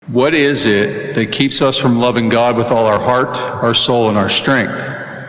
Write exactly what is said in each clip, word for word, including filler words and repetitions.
What is it that keeps us from loving God with all our heart, our soul, and our strength?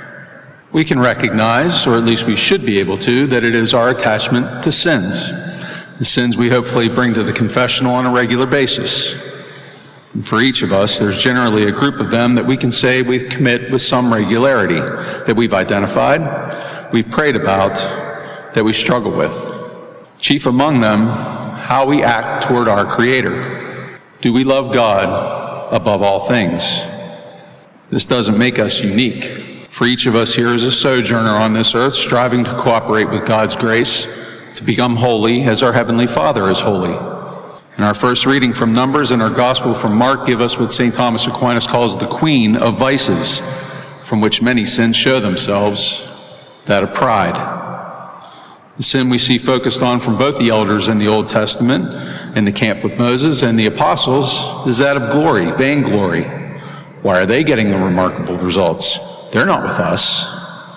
We can recognize, or at least we should be able to, that it is our attachment to sins. The sins we hopefully bring to the confessional on a regular basis. And for each of us, there's generally a group of them that we can say we commit with some regularity, that we've identified, we've prayed about, that we struggle with. Chief among them, how we act toward our Creator. Do we love God above all things? This doesn't make us unique. For each of us here is a sojourner on this earth, striving to cooperate with God's grace to become holy as our Heavenly Father is holy. And our first reading from Numbers and our Gospel from Mark give us what Saint Thomas Aquinas calls the queen of vices, from which many sins show themselves, that of pride. The sin we see focused on from both the elders in the Old Testament, in the camp with Moses and the apostles, is that of glory, vainglory. Why are they getting the remarkable results? They're not with us.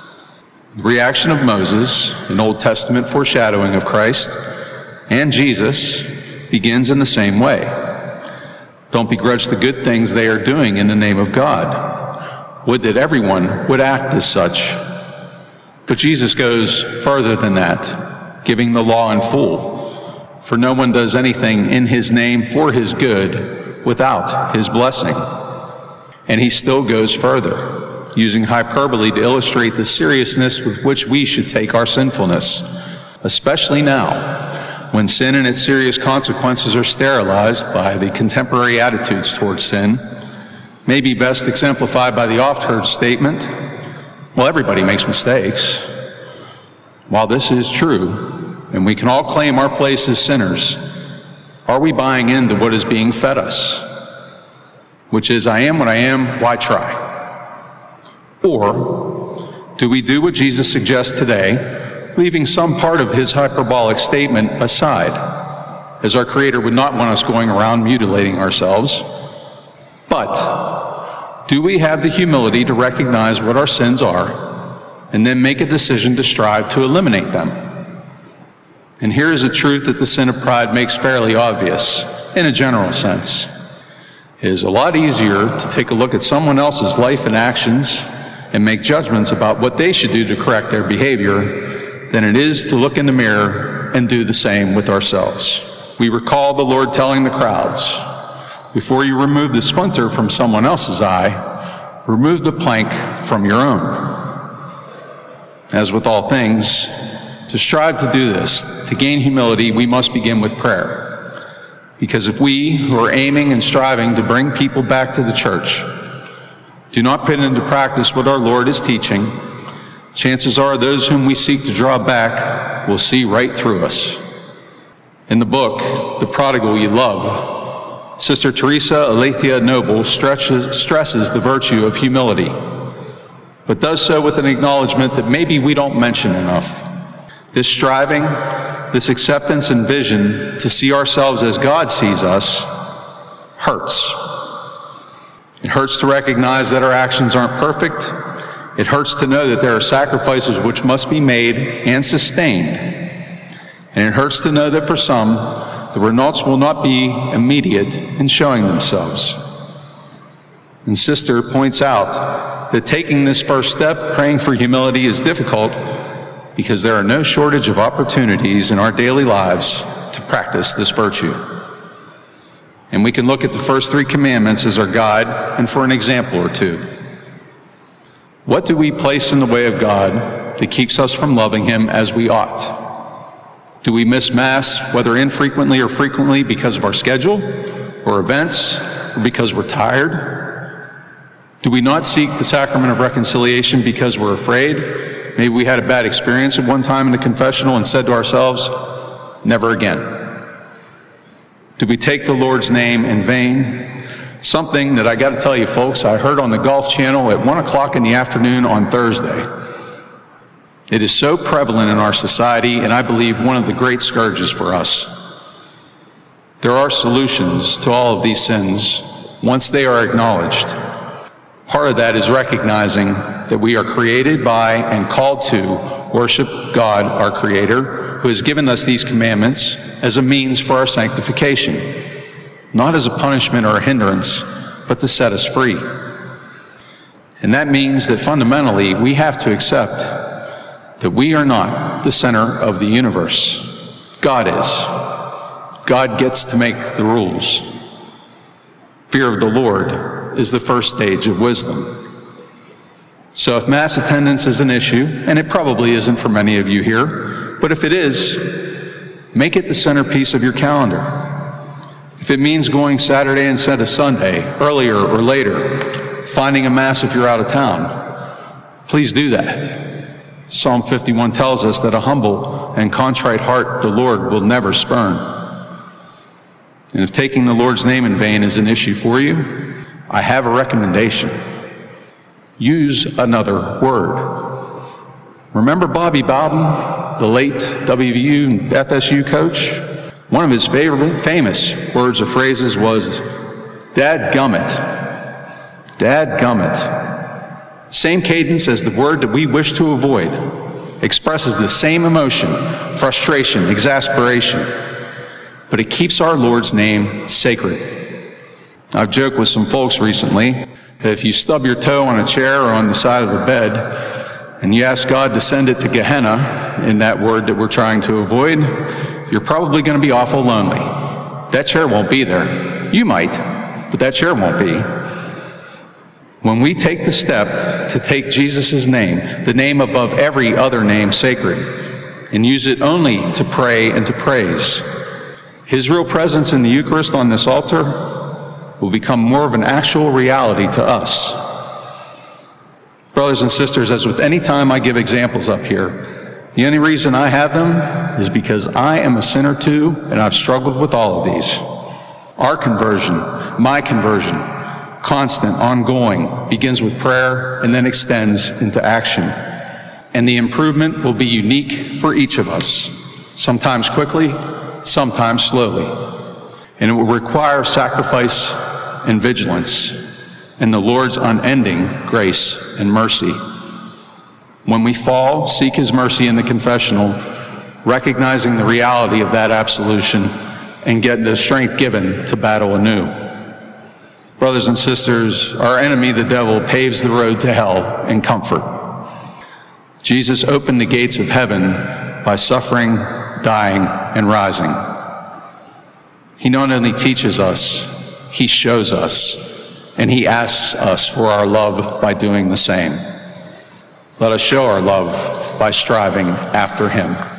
The reaction of Moses, an Old Testament foreshadowing of Christ, and Jesus begins in the same way. Don't begrudge the good things they are doing in the name of God. Would that everyone would act as such. But Jesus goes further than that, giving the law in full. For no one does anything in his name for his good without his blessing. And he still goes further, using hyperbole to illustrate the seriousness with which we should take our sinfulness, especially now, when sin and its serious consequences are sterilized by the contemporary attitudes towards sin, may be best exemplified by the oft-heard statement, well, everybody makes mistakes. While this is true, and we can all claim our place as sinners, are we buying into what is being fed us? Which is, I am what I am, why try? Or do we do what Jesus suggests today, leaving some part of his hyperbolic statement aside, as our Creator would not want us going around mutilating ourselves, but do we have the humility to recognize what our sins are and then make a decision to strive to eliminate them? And here is a truth that the sin of pride makes fairly obvious, in a general sense. It is a lot easier to take a look at someone else's life and actions and make judgments about what they should do to correct their behavior than it is to look in the mirror and do the same with ourselves. We recall the Lord telling the crowds, before you remove the splinter from someone else's eye, remove the plank from your own. As with all things, to strive to do this, to gain humility, we must begin with prayer. Because if we, who are aiming and striving to bring people back to the church, do not put into practice what our Lord is teaching, chances are those whom we seek to draw back will see right through us. In the book, The Prodigal You Love, Sister Teresa Aletheia Noble stretches, stresses the virtue of humility, but does so with an acknowledgement that maybe we don't mention enough. This striving, this acceptance and vision to see ourselves as God sees us, hurts. It hurts to recognize that our actions aren't perfect. It hurts to know that there are sacrifices which must be made and sustained. And it hurts to know that for some, the results will not be immediate in showing themselves. And Sister points out that taking this first step, praying for humility, is difficult because there are no shortage of opportunities in our daily lives to practice this virtue. And we can look at the first three commandments as our guide and for an example or two. What do we place in the way of God that keeps us from loving him as we ought? Do we miss Mass, whether infrequently or frequently, because of our schedule or events, or because we're tired? Do we not seek the sacrament of reconciliation because we're afraid? Maybe we had a bad experience at one time in the confessional and said to ourselves, never again. Do we take the Lord's name in vain? Something that I got to tell you folks, I heard on the Golf Channel at one o'clock in the afternoon on Thursday. It is so prevalent in our society, and I believe one of the great scourges for us. There are solutions to all of these sins once they are acknowledged. Part of that is recognizing that we are created by and called to worship God, our Creator, who has given us these commandments as a means for our sanctification. not as a punishment or a hindrance, but to set us free. And that means that fundamentally we have to accept that we are not the center of the universe. God is. God gets to make the rules. Fear of the Lord is the first stage of wisdom. So if mass attendance is an issue, and it probably isn't for many of you here, but if it is, make it the centerpiece of your calendar. If it means going Saturday instead of Sunday, earlier or later, finding a mass if you're out of town, please do that. Psalm fifty-one tells us that a humble and contrite heart the Lord will never spurn. And if taking the Lord's name in vain is an issue for you, I have a recommendation. Use another word. Remember Bobby Bowden, the late W V U F S U coach? One of his favorite famous words or phrases was, "Dadgummit." Dadgummit. Same cadence as the word that we wish to avoid. Expresses the same emotion, frustration, exasperation. But it keeps our Lord's name sacred. I've joked with some folks recently that if you stub your toe on a chair or on the side of the bed and you ask God to send it to Gehenna in that word that we're trying to avoid, you're probably going to be awful lonely. That chair won't be there. You might, but that chair won't be. When we take the step to take Jesus' name, the name above every other name sacred, and use it only to pray and to praise, His real presence in the Eucharist on this altar will become more of an actual reality to us. Brothers and sisters, as with any time I give examples up here, the only reason I have them is because I am a sinner too, and I've struggled with all of these. Our conversion, my conversion, constant, ongoing, begins with prayer and then extends into action. And the improvement will be unique for each of us, sometimes quickly, sometimes slowly. And it will require sacrifice and vigilance and the Lord's unending grace and mercy. When we fall, seek His mercy in the confessional, recognizing the reality of that absolution and get the strength given to battle anew. Brothers and sisters, our enemy, the devil, paves the road to hell in comfort. Jesus opened the gates of heaven by suffering, dying, and rising. He not only teaches us, He shows us, and He asks us for our love by doing the same. Let us show our love by striving after Him.